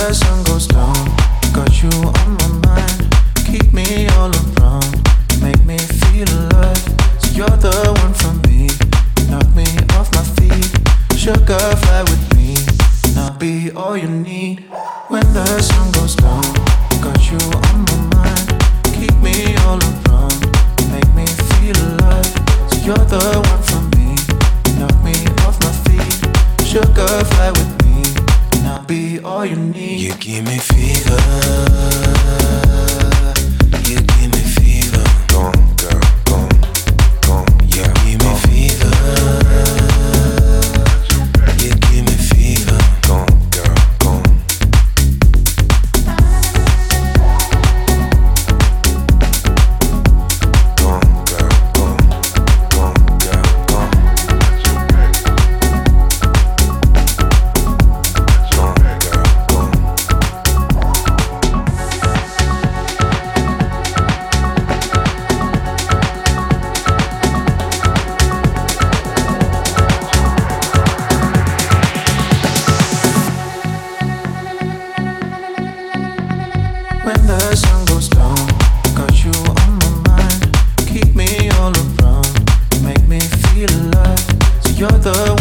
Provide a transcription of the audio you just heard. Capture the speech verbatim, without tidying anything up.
the sun goes down, got you on my mind. Keep me all around, make me feel alive. So you're the one for me, knock me off my feet. Sugar, fly with me, and I'll be all you need. When the sun goes down, got you on my mind. Keep me all around, make me feel alive. So you're the one for me, knock me off my feet. Sugar, fly with me, and I'll be all you need. You give me fever, you give me fever. Go on, girl, go on, go on. Yeah, give me fever, you give me fever. Go on, girl, go on. Go on, girl, go on, go on, girl, go on. Go on, girl, go on. When the sun goes down, got you on my mind. Keep me all around, make me feel alive. So you're the